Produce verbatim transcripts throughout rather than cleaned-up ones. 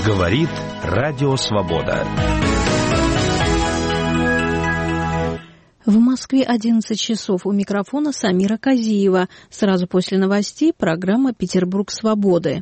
Говорит Радио Свобода. В Москве одиннадцать часов. У микрофона Самира Казиева. Сразу после новостей программа «Петербург свободы».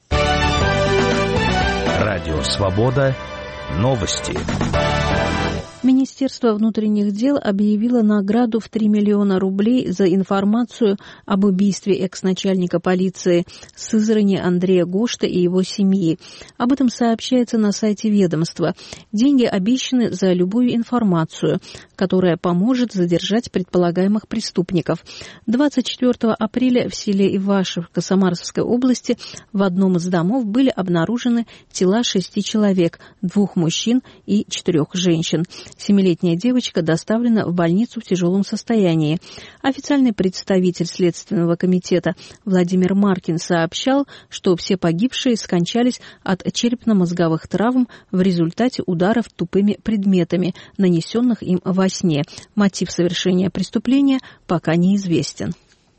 Радио Свобода. Новости. Министерство внутренних дел объявило награду в три миллиона рублей за информацию об убийстве экс-начальника полиции Сызрани Андрея Гошта и его семьи. Об этом сообщается на сайте ведомства. Деньги обещаны за любую информацию, которая поможет задержать предполагаемых преступников. двадцать четвёртого апреля в селе Ивашевка Самарской области в одном из домов были обнаружены тела шести человек, двух мужчин и четырех женщин. Семилетняя девочка доставлена в больницу в тяжелом состоянии. Официальный представитель Следственного комитета Владимир Маркин сообщал, что все погибшие скончались от черепно-мозговых травм в результате ударов тупыми предметами, нанесенных им во сне. Мотив совершения преступления пока неизвестен.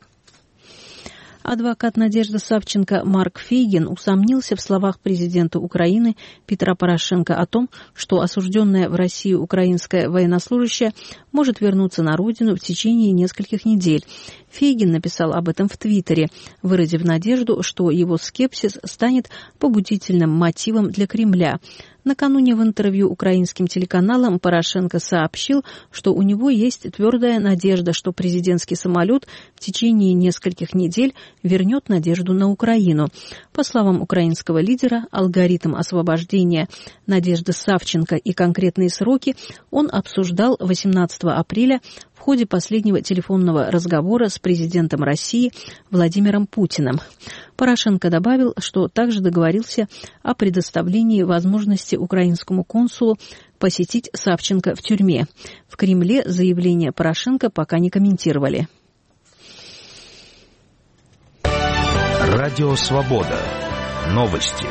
Адвокат Надежды Савченко Марк Фейгин усомнился в словах президента Украины Петра Порошенко о том, что осужденная в Россию украинская военнослужащая может вернуться на родину в течение нескольких недель. Фейгин написал об этом в Твиттере, выразив надежду, что его скепсис станет побудительным мотивом для Кремля. Накануне в интервью украинским телеканалам Порошенко сообщил, что у него есть твердая надежда, что президентский самолет в течение нескольких недель вернет Надежду на Украину. По словам украинского лидера, алгоритм освобождения Надежды Савченко и конкретные сроки он обсуждал восемнадцатого апреля в ходе последнего телефонного разговора с президентом России Владимиром Путиным. Порошенко добавил, что также договорился о предоставлении возможности украинскому консулу посетить Савченко в тюрьме. В Кремле заявление Порошенко пока не комментировали. Радио Свобода. Новости.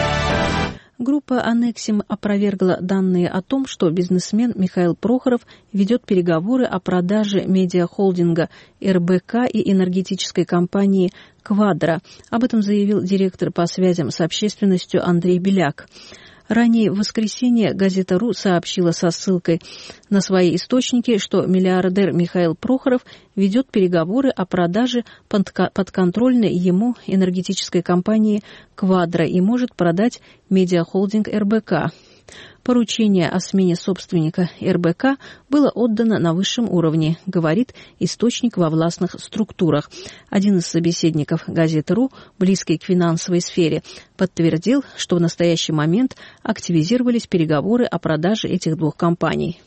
Группа «Аннексим» опровергла данные о том, что бизнесмен Михаил Прохоров ведет переговоры о продаже медиахолдинга эр бэ ка и энергетической компании «Квадро». Об этом заявил директор по связям с общественностью Андрей Беляк. Ранее в воскресенье газета «Ру» сообщила со ссылкой на свои источники, что миллиардер Михаил Прохоров ведет переговоры о продаже подконтрольной ему энергетической компании «Квадро» и может продать медиахолдинг эр бэ ка. Поручение о смене собственника эр бэ ка было отдано на высшем уровне, говорит источник во властных структурах. Один из собеседников газеты «Ру», близкий к финансовой сфере, подтвердил, что в настоящий момент активизировались переговоры о продаже этих двух компаний.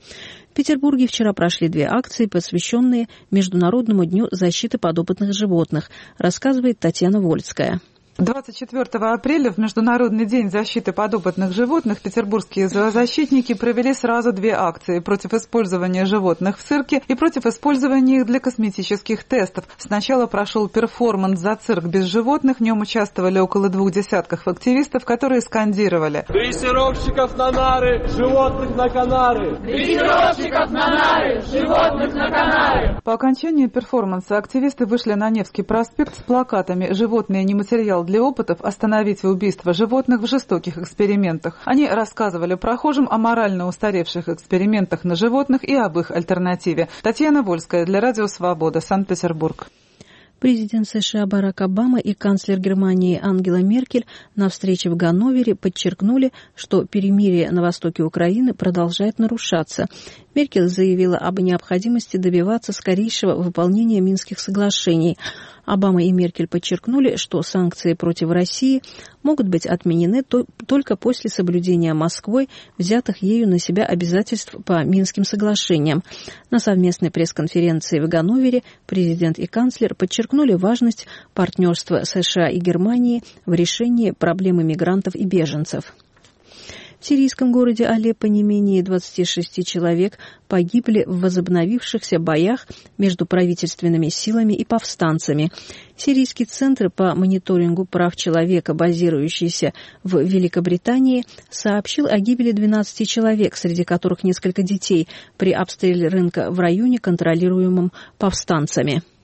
В Петербурге вчера прошли две акции, посвященные Международному дню защиты подопытных животных, рассказывает Татьяна Вольская. двадцать четвёртого апреля, в Международный день защиты подопытных животных, петербургские зоозащитники провели сразу две акции против использования животных в цирке и против использования их для косметических тестов. Сначала прошел перформанс «За цирк без животных». В нем участвовали около двух десятков активистов, которые скандировали: «Дрессировщиков на нары, животных на канары! Дрессировщиков на нары, животных на канары!» По окончании перформанса активисты вышли на Невский проспект с плакатами «Животные не материал для опытов, остановите убийство животных в жестоких экспериментах». Они рассказывали прохожим о морально устаревших экспериментах на животных и об их альтернативе. Татьяна Вольская для Радио Свобода, Санкт-Петербург. Президент США Барак Обама и канцлер Германии Ангела Меркель на встрече в Ганновере подчеркнули, что перемирие на востоке Украины продолжает нарушаться. Меркель заявила об необходимости добиваться скорейшего выполнения Минских соглашений. Обама и Меркель подчеркнули, что санкции против России могут быть отменены только после соблюдения Москвой взятых ею на себя обязательств по Минским соглашениям. На совместной пресс-конференции в Ганновере президент и канцлер подчеркнули важность партнерства США и Германии в решении проблемы мигрантов и беженцев. В сирийском городе Алеппо не менее двадцати шести человек погибли в возобновившихся боях между правительственными силами и повстанцами. Сирийский центр по мониторингу прав человека, базирующийся в Великобритании, сообщил о гибели двенадцати человек, среди которых несколько детей, при обстреле рынка в районе, контролируемом повстанцами.